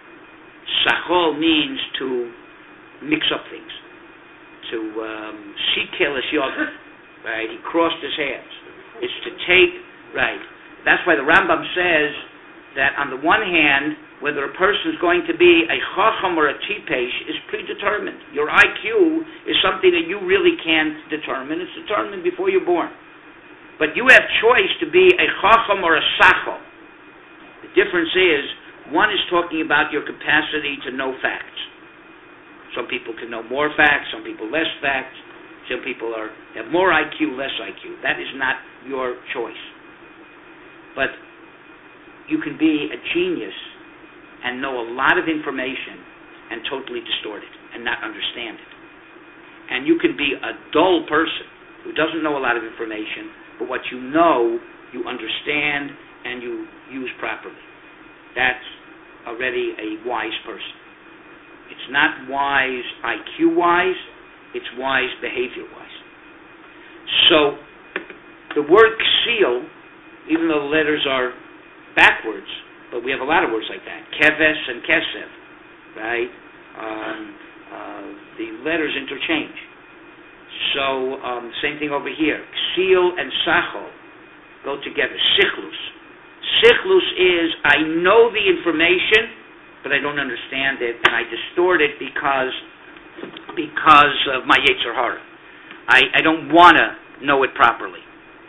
Sachol means to mix up things. To sikel es yodin, right? He crossed his hands. It's to take, right? That's why the Rambam says that on the one hand, whether a person is going to be a chacham or a tipesh is predetermined. Your I Q is something that you really can't determine. It's determined before you're born. But you have choice to be a chacham or a sachol. The difference is, one is talking about your capacity to know facts. Some people can know more facts, some people less facts. Some people are have more I Q, less I Q. That is not your choice. But you can be a genius and know a lot of information and totally distort it and not understand it. And you can be a dull person who doesn't know a lot of information, but what you know, you understand and you use properly. That's already a wise person. It's not wise I Q-wise, it's wise behavior-wise. So, the word ksil, even though the letters are backwards, but we have a lot of words like that, keves and kesev, right? Um, uh, the letters interchange. So, um, same thing over here. Ksil and sachol go together. Sichlus. Sichlus is, I know the information, but I don't understand it, and I distort it because because of my Yetzer Hara. I, I don't want to know it properly.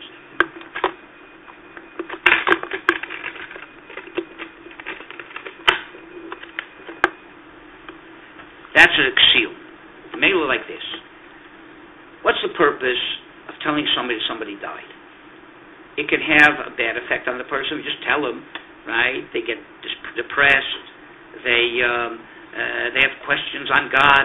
That's a ksil. It may look like this. What's the purpose of telling somebody somebody died? It can have a bad effect on the person. We just tell them, right? They get dis- depressed. They um, uh, they have questions on God,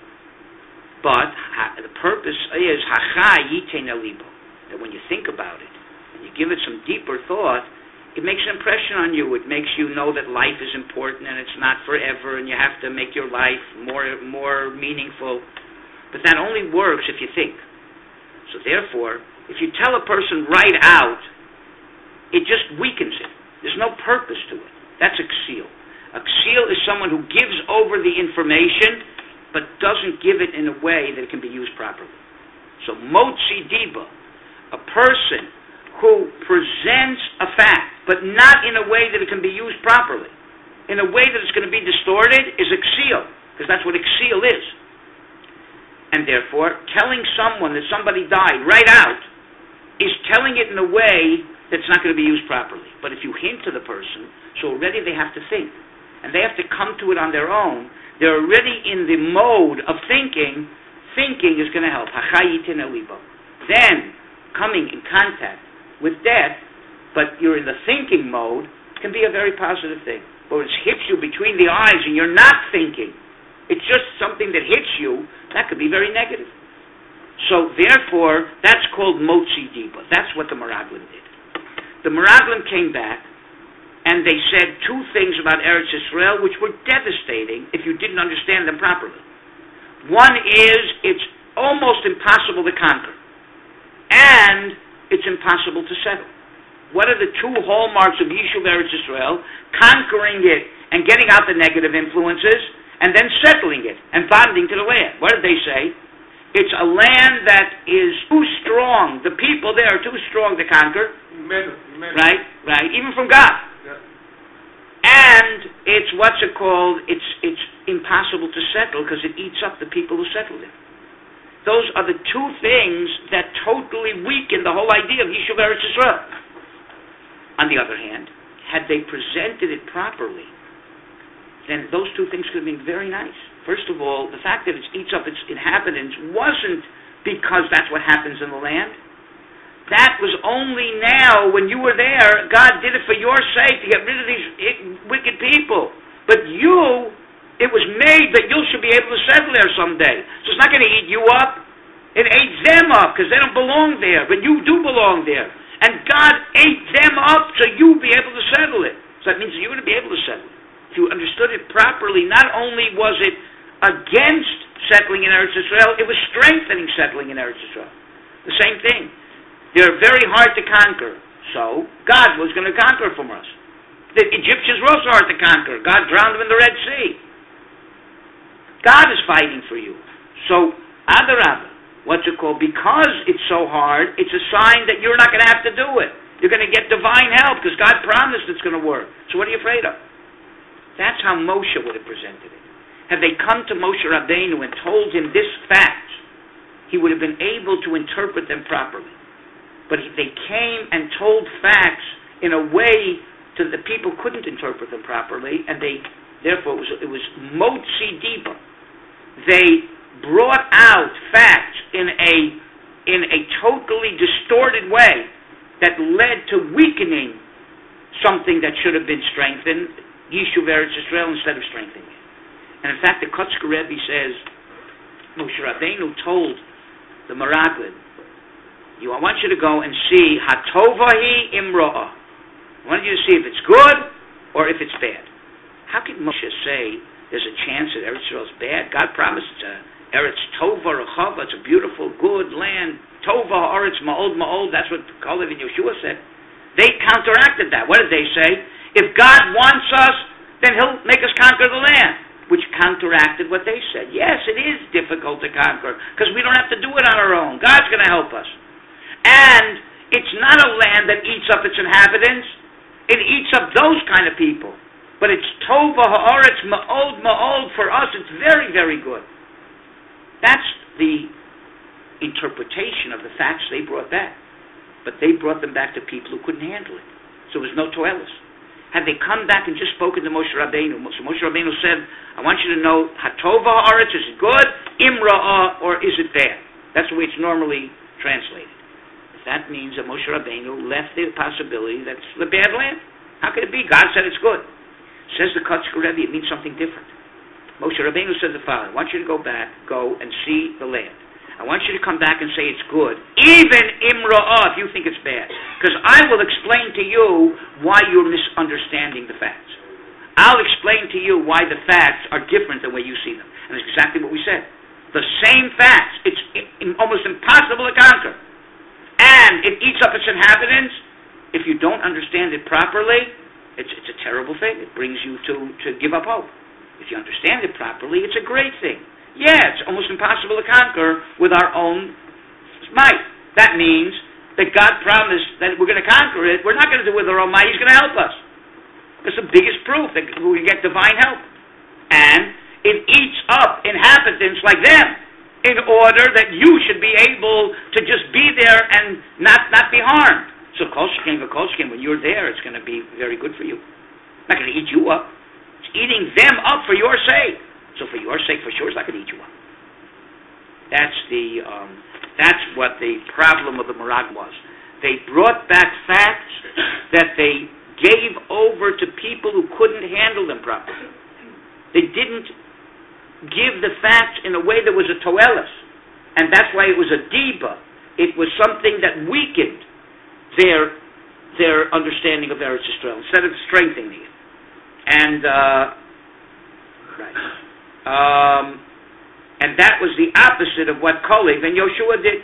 but ha, the purpose is hachai yitein elibo, that when you think about it and you give it some deeper thought, it makes an impression on you. It makes you know that life is important and it's not forever, and you have to make your life more more meaningful. But that only works if you think. So therefore, if you tell a person right out, it just weakens it. There's no purpose to it. That's a ksil. A ksil is someone who gives over the information, but doesn't give it in a way that it can be used properly. So motzi diba, a person who presents a fact, but not in a way that it can be used properly, in a way that it's going to be distorted, is a ksil, because that's what a ksil is. And therefore, telling someone that somebody died right out is telling it in a way that's not going to be used properly. But if you hint to the person, so already they have to think. And they have to come to it on their own. They're already in the mode of thinking. Thinking is going to help. Then, coming in contact with death, but you're in the thinking mode, can be a very positive thing. But when it hits you between the eyes and you're not thinking, it's just something that hits you, that could be very negative. So, therefore, that's called motzi diba. That's what the Meraglim did. The Meraglim came back, and they said two things about Eretz Yisrael which were devastating if you didn't understand them properly. One is, it's almost impossible to conquer, and it's impossible to settle. What are the two hallmarks of Yishuv Eretz Yisrael? Conquering it and getting out the negative influences, and then settling it and bonding to the land. What did they say? It's a land that is too strong. The people there are too strong to conquer. Amen. Amen. Right? Right? Even from God. Yeah. And it's, what's it called? It's it's impossible to settle because it eats up the people who settled it. Those are the two things that totally weaken the whole idea of Yishuv Eretz Yisrael. On the other hand, had they presented it properly, then those two things could have been very nice. First of all, the fact that it eats up its inhabitants wasn't because that's what happens in the land. That was only now, when you were there, God did it for your sake, to get rid of these wicked people. But you, it was made that you should be able to settle there someday. So it's not going to eat you up. It ate them up, because they don't belong there, but you do belong there. And God ate them up so you'll be able to settle it. So that means that you're going to be able to settle it. If you understood it properly, not only was it against settling in Eretz Yisrael, it was strengthening settling in Eretz Yisrael. The same thing. They're very hard to conquer. So, God was going to conquer from us. The Egyptians were also hard to conquer. God drowned them in the Red Sea. God is fighting for you. So, Adarabah, what's it called? Because it's so hard, it's a sign that you're not going to have to do it. You're going to get divine help, because God promised it's going to work. So what are you afraid of? That's how Moshe would have presented it. Had they come to Moshe Rabbeinu and told him this fact, he would have been able to interpret them properly. But they came and told facts in a way that the people couldn't interpret them properly, and they, therefore, it was, it was motzi diba. They brought out facts in a in a totally distorted way that led to weakening something that should have been strengthened, Yishuv Eretz Yisrael, instead of strengthening it. And in fact, the Kotzker Rebbe says, Moshe Rabbeinu told the Meraglim, You, I want you to go and see Hatovahi Imro'ah. I want you to see if it's good or if it's bad. How can Moshe say there's a chance that Eretz Yisrael is bad? God promised it's a Eretz Tova Rechava. It's a beautiful, good land. Tova Eretz Ma'od Ma'od. That's what Kalev and Yeshua said. They counteracted that. What did they say? If God wants us, then He'll make us conquer the land. Which counteracted what they said. Yes, it is difficult to conquer because we don't have to do it on our own. God's going to help us. And it's not a land that eats up its inhabitants. It eats up those kind of people. But it's Tova Ha'aretz Ma'od Ma'od. For us, it's very, very good. That's the interpretation of the facts they brought back. But they brought them back to people who couldn't handle it. So there was no toelis. Had they come back and just spoken to Moshe Rabbeinu, so Moshe Rabbeinu said, I want you to know, Hatova Ha'aretz, is it good? Imra'ah, or is it bad? That's the way it's normally translated. That means that Moshe Rabbeinu left the possibility that it's the bad land. How could it be? God said it's good. Says the Kotzker Rebbe, it means something different. Moshe Rabbeinu said the following, I want you to go back, go and see the land. I want you to come back and say it's good, even Imra'ah, if you think it's bad. Because I will explain to you why you're misunderstanding the facts. I'll explain to you why the facts are different than the way you see them. And it's exactly what we said. The same facts. It's almost impossible to conquer. And it eats up its inhabitants. If you don't understand it properly, it's, it's a terrible thing. It brings you to, to give up hope. If you understand it properly, it's a great thing. Yeah, it's almost impossible to conquer with our own might. That means that God promised that we're going to conquer it. We're not going to do it with our own might. He's going to help us. That's the biggest proof that we get divine help. And it eats up inhabitants like them in order that you should be able to just be there and not, not be harmed. So Kolshkin, Kolshkin, when you're there, it's going to be very good for you. It's not going to eat you up. It's eating them up for your sake. So for your sake, for sure, it's not going to eat you up. That's the um, that's what the problem of the Merag was. They brought back facts that they gave over to people who couldn't handle them properly. They didn't give the facts in a way that was a toelis, and that's why it was a diba. It was something that weakened their their understanding of Eretz Yisrael instead of strengthening it. And uh, right. Um, and that was the opposite of what Kalev and Yoshua did.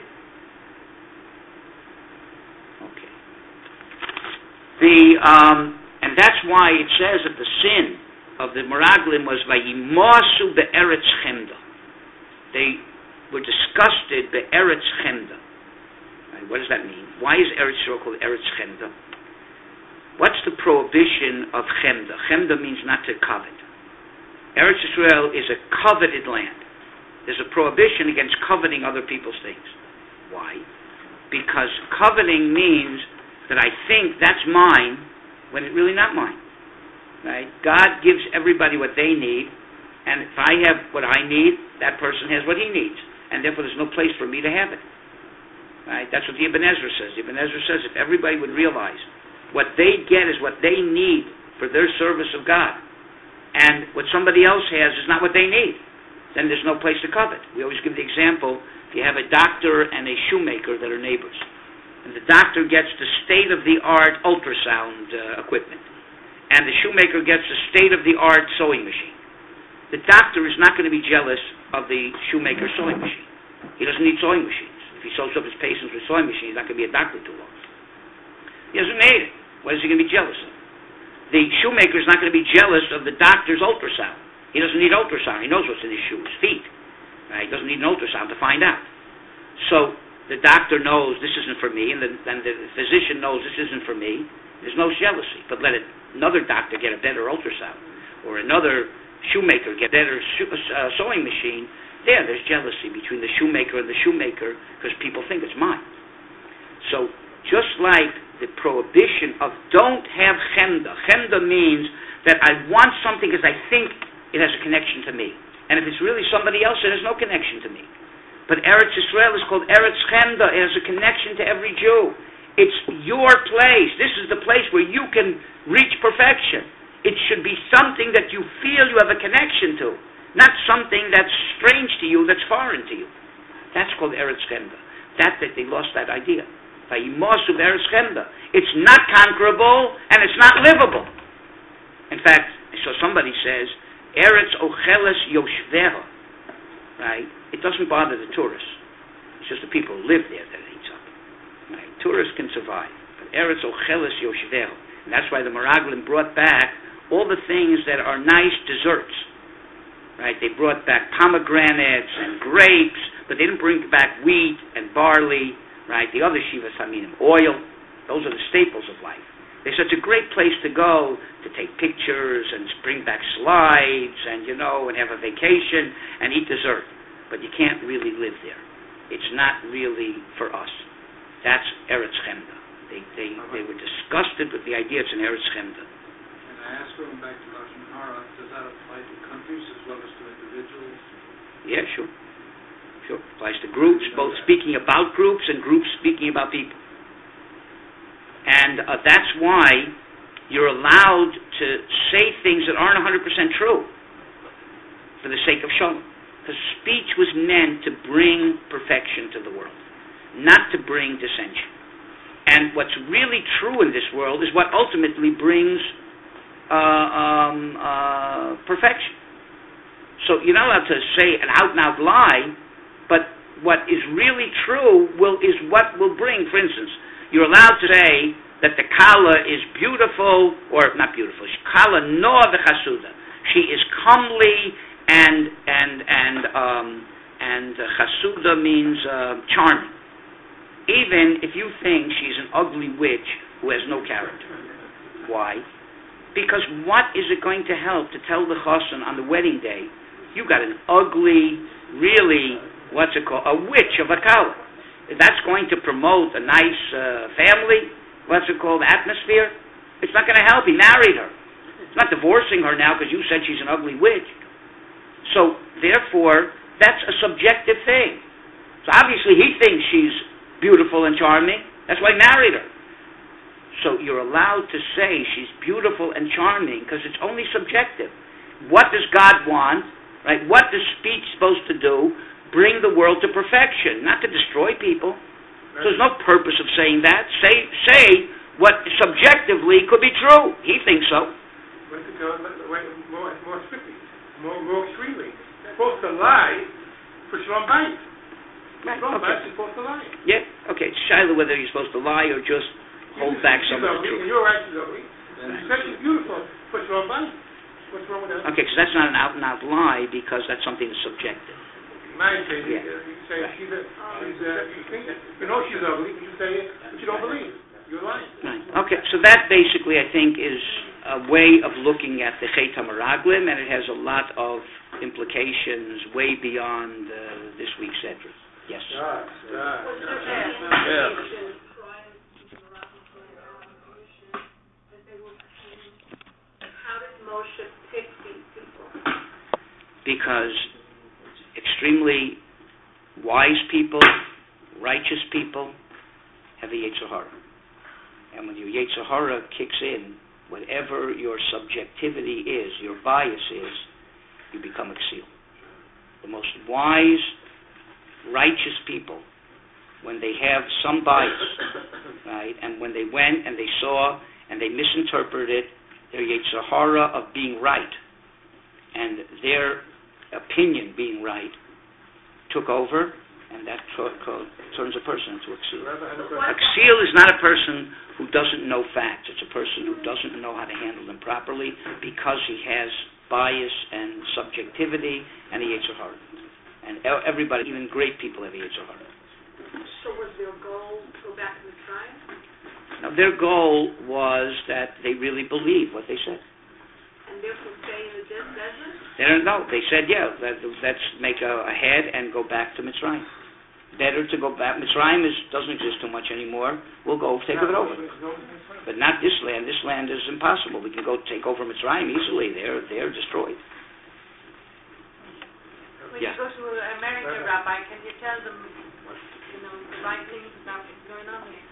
Okay. The um, and that's why it says that the sin of the Meraglim was Vayimasu be'eretz chemda. They were disgusted be'eretz chemda. Right, what does that mean? Why is Eretz Yisrael called Eretz Chemda? What's the prohibition of chemda? Chemda means not to covet. Eretz Yisrael is a coveted land. There's a prohibition against coveting other people's things. Why? Because coveting means that I think that's mine when it's really not mine. Right? God gives everybody what they need, and if I have what I need, that person has what he needs, and therefore there's no place for me to have it. Right? That's what the Ibn Ezra says. The Ibn Ezra says if everybody would realize what they get is what they need for their service of God, and what somebody else has is not what they need, then there's no place to covet. We always give the example, if you have a doctor and a shoemaker that are neighbors, and the doctor gets the state-of-the-art ultrasound uh, equipment, and the shoemaker gets the state-of-the-art sewing machine, the doctor is not going to be jealous of the shoemaker's sewing machine. He doesn't need sewing machines. If he sews up his patients with sewing machines, he's not going to be a doctor too long. He doesn't need it. What is he going to be jealous of? The shoemaker is not going to be jealous of the doctor's ultrasound. He doesn't need ultrasound. He knows what's in his shoe, his feet. Right? He doesn't need an ultrasound to find out. So the doctor knows this isn't for me, and the, and the physician knows this isn't for me. There's no jealousy. But let it, another doctor get a better ultrasound, or another shoemaker get a better shoe, uh, sewing machine. There, there's jealousy between the shoemaker and the shoemaker because people think it's mine. So just like the prohibition of don't have chemda. Chemda means that I want something because I think it has a connection to me. And if it's really somebody else, it has no connection to me. But Eretz Yisrael is called Eretz Chemda. It has a connection to every Jew. It's your place. This is the place where you can reach perfection. It should be something that you feel you have a connection to, not something that's strange to you, that's foreign to you. That's called Eretz Chemda. That, that they lost that idea. It's not conquerable and it's not livable. In fact, so somebody says, Eretz Ocheles Yoshvera, right? It doesn't bother the tourists. It's just the people who live there that it eats up. Right? Tourists can survive. But Eretz Ocheles Yoshvera. And that's why the Meraglim brought back all the things that are nice desserts. Right? They brought back pomegranates and grapes, but they didn't bring back wheat and barley. Right, the other Shiva Saminim, oil, those are the staples of life. They said it's a great place to go to take pictures and bring back slides and, you know, and have a vacation and eat dessert. But you can't really live there. It's not really for us. That's Eretz Chemda. They, they, they were disgusted with the idea it's an Eretz Chemda. And I ask going back to Lashon Hara, does that apply to countries as well as to individuals? Yeah, sure. Sure. Applies to groups, both speaking about groups and groups speaking about people. And uh, that's why you're allowed to say things that aren't one hundred percent true for the sake of shalom. Because speech was meant to bring perfection to the world, not to bring dissension. And what's really true in this world is what ultimately brings uh, um, uh, perfection. So you're not allowed to say an out-and-out lie, but what is really true will is what will bring, for instance, you're allowed to say that the Kala is beautiful, or not beautiful, Kala noa v'chasuda. She is comely and and and um, and uh, chasuda means uh, charming. Even if you think she's an ugly witch who has no character. Why? Because what is it going to help to tell the chassan on the wedding day, you got an ugly, really, what's it called, a witch of a Kala. That's going to promote a nice uh, family, what's it called, atmosphere. It's not going to help. He married her. It's not divorcing her now because you said she's an ugly witch. So, therefore, that's a subjective thing. So obviously he thinks she's beautiful and charming. That's why he married her. So you're allowed to say she's beautiful and charming because it's only subjective. What does God want? Right? What is speech supposed to do? Bring the world to perfection, not to destroy people. Right. So there's no purpose of saying that. Say say what subjectively could be true. He thinks so. More, more strictly, more, more extremely. They're supposed to lie for shalom bayit. Right. Shalom Okay. bayit is supposed to lie. Yeah. Okay. It's Shiloh whether you're supposed to lie or just hold back some of the truth. You're right, she's ugly. She said she's beautiful for shalom bayit. What's wrong with that? Okay, so that's not an out-and-out lie because that's something that's subjective. My opinion, Yeah. you say Right. she's a, she's a, you think that, you know she's ugly, but you say it, but you don't believe. You're lying. Right. Okay, so that basically, I think, is a way of looking at the Chet HaMeraglim, and it has a lot of implications way beyond uh, this week's address. Yes. God, God. Yeah. How did Moshe pick these people? Because extremely wise people righteous people have a Yetzer Hara. And when your Yetzer Hara kicks in, whatever your subjectivity is, your bias is, you become a Ksil. The most wise, righteous people, when they have some bias, right, and when they went and they saw and they misinterpreted their Yetzer Hara of being right, and their opinion being right, took over, and that t- t- turns a person into a Ksil. A Ksil is not a person who doesn't know facts. It's a person who doesn't know how to handle them properly because he has bias and subjectivity and a Yetzer Hara. And everybody, even great people, have a Yetzer Hara. So was their goal to go back to Mitzrayim? Now, their goal was that they really believed what they said. And therefore stay in the desert? They don't know. They said, yeah, let, let's make a, a head and go back to Mitzrayim. Better to go back. Mitzrayim is, doesn't exist too much anymore. We'll go take it over. But not this land. This land is impossible. We can go take over Mitzrayim easily. They're, they're destroyed. When Yeah. you go to America, Rabbi, can you tell them, you know, the right things about what's going on here?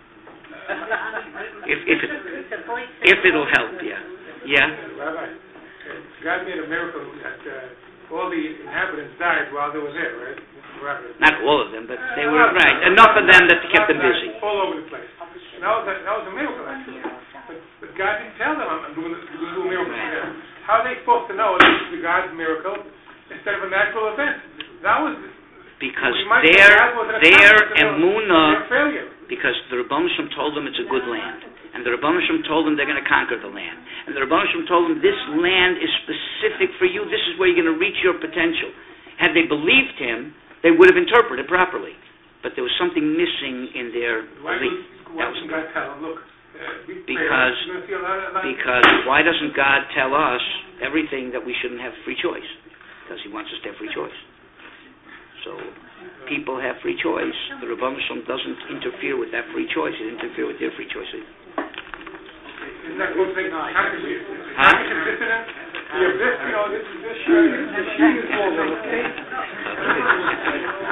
If, if, it, if it'll help, yeah. Yeah? Rabbi, God made a miracle that uh, all the inhabitants died while they were there, right? Rabbi. Not all of them, but they were, right. Enough of them that kept them busy. All over the place. And that was a, that was a miracle, actually. But, but God didn't tell them, I'm doing, I'm going to do a miracle Right. there. How are they supposed to know this is God's miracle instead of a natural event? That was... Because we might their, say God was an their account for emunah, their failure. because the Rebbeinu Shem told them it's a good land. And the Rebbeinu Shem told them they're going to conquer the land. And the Rebbeinu Shem told them this land is specific for you. This is where you're going to reach your potential. Had they believed him, they would have interpreted properly. But there was something missing in their Why belief. Why That was doesn't God tell them, look, uh, be Because- fair. You're going to see a lot of, lot of- Because why doesn't God tell us everything that we shouldn't have free choice? Because he wants us to have free choice. So people have free choice. The Rebbeinu Shem doesn't interfere with that free choice. He interfere with their free choices. Isn't that good thing? Consciousness. Huh? Consciousness dissonance. You have this, you know, this, this, this, this, this, this, this, this, this, this, this,